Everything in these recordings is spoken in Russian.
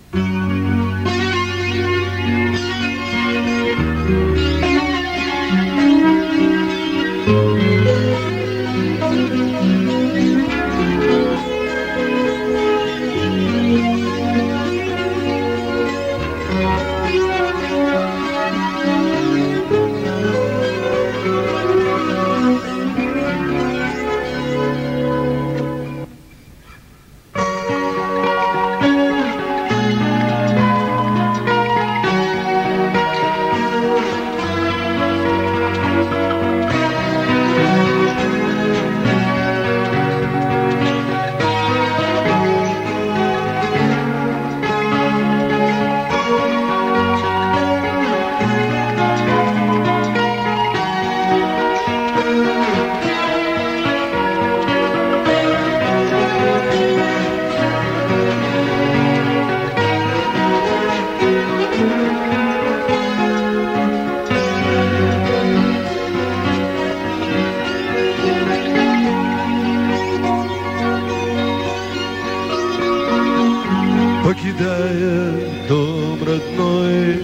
Покидая дом родной,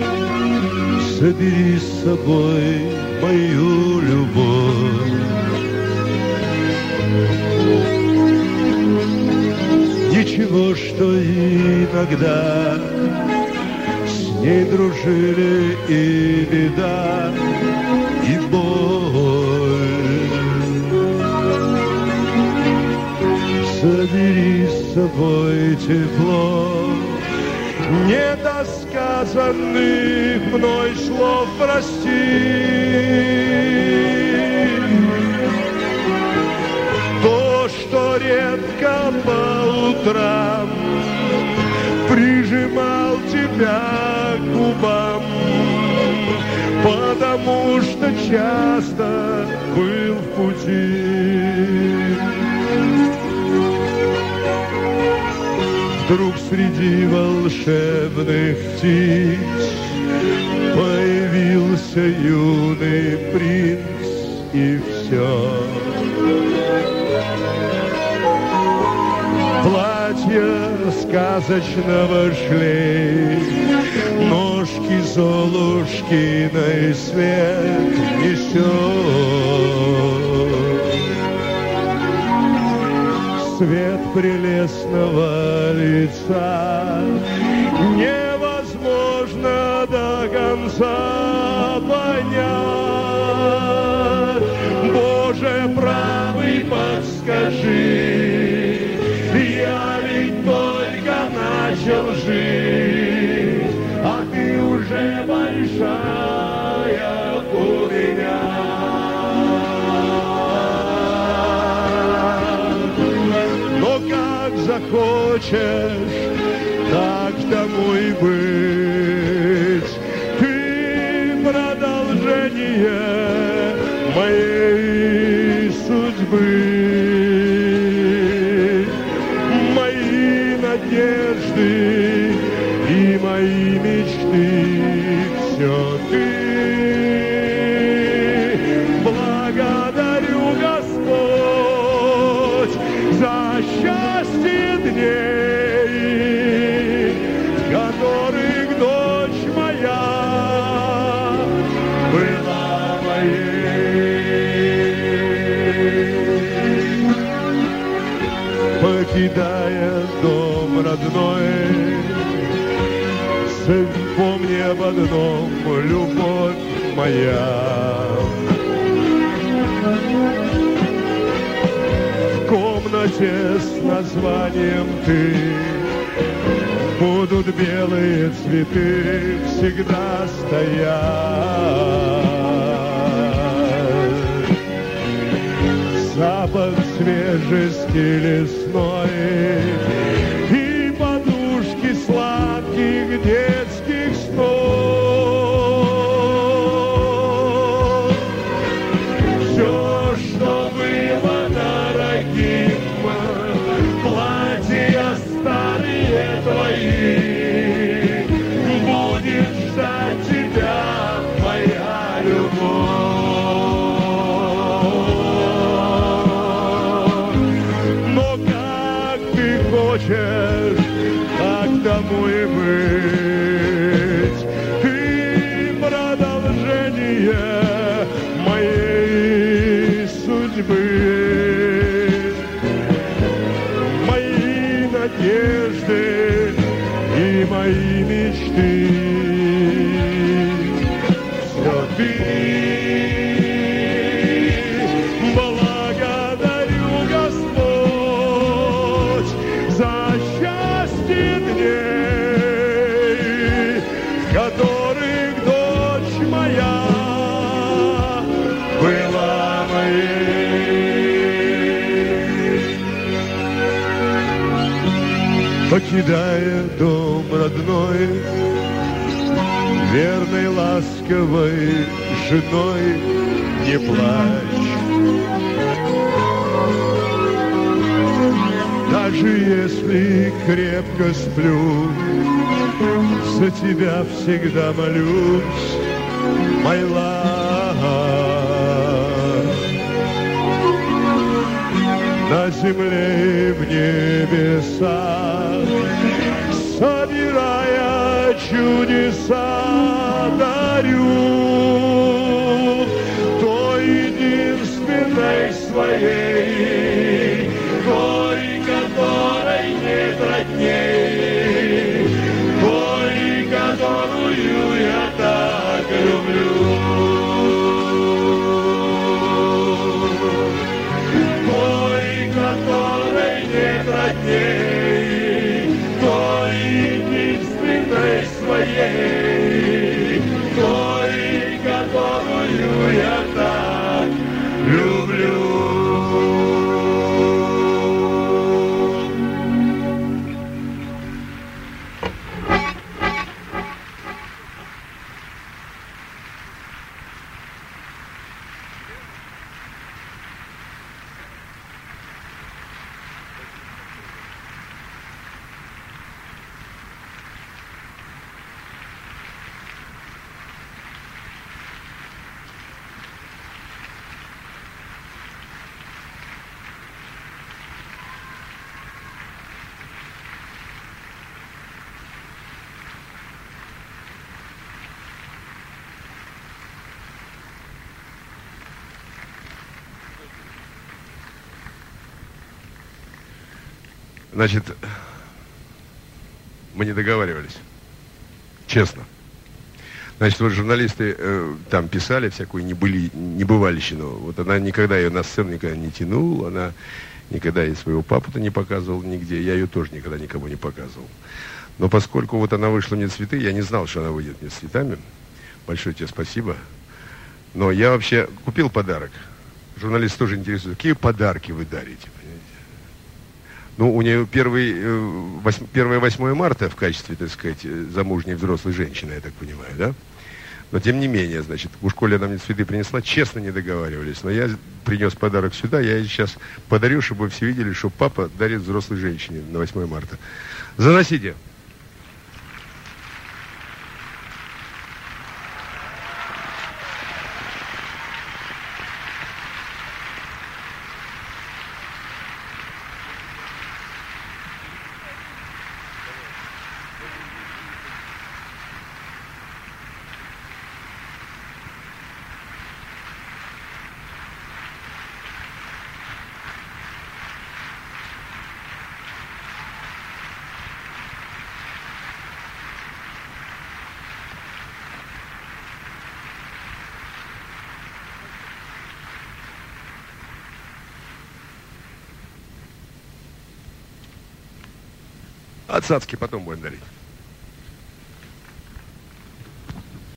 забери с собой мою любовь. Ничего, что иногда с ней дружили и беда, и боль. Забери с собой тепло недосказанных мной слов, прости. То, что редко по утрам прижимал тебя к губам, потому что часто был в пути. Вдруг среди волшебных птиц появился юный принц, и все. Платье сказочного шлей, ножки Золушкиной свет несет. Свет прелестного лица невозможно до конца понять. Боже правый, подскажи, я ведь только начал жить, а ты уже большая у меня. Захочешь, так тому и быть. Ты продолжение моей судьбы, мои надежды и мои мечты. Все ты. Благодарю, Господь, за счастье дней, которых дочь моя была моей. Покидая дом родной, помни об одном, любовь моя. В комнате с названием «Ты» будут белые цветы всегда стоять. Запах свежести лесной и подушки сладких детских снов. Все, что было дорогим, платья старые твои, будет ждать тебя моя любовь. Но как ты хочешь, так тому надежды и мои мечты. Все ты. Благодарю, Господь, за счастье дней, в которых дочь моя была моей. Покидая дом родной, верной, ласковой женой, не плачь. Даже если крепко сплю, за тебя всегда молюсь, my love. На земле и в небесах, собирая чудеса, дарю той единственной своей, той, которой нет родней, той, которую я так люблю, той, которой нет родней, той единственной своей, той, которую я так люблю. Значит, мы не договаривались. Честно. Значит, вот журналисты там писали всякую небывальщину. Вот она никогда ее на сцену никогда не тянула, она никогда и своего папу-то не показывала нигде. Я ее тоже никогда никому не показывал. Но поскольку вот она вышла мне цветы, я не знал, что она выйдет мне с цветами. Большое тебе спасибо. Но я вообще купил подарок. Журналисты тоже интересуют, какие подарки вы дарите? Ну, у нее 1-8 марта в качестве, так сказать, замужней взрослой женщины, я так понимаю, да? Но тем не менее, значит, у школы она мне цветы принесла, честно не договаривались. Но я принес подарок сюда, я ей сейчас подарю, чтобы все видели, что папа дарит взрослой женщине на 8 марта. Заносите. Отцацки потом будем дарить.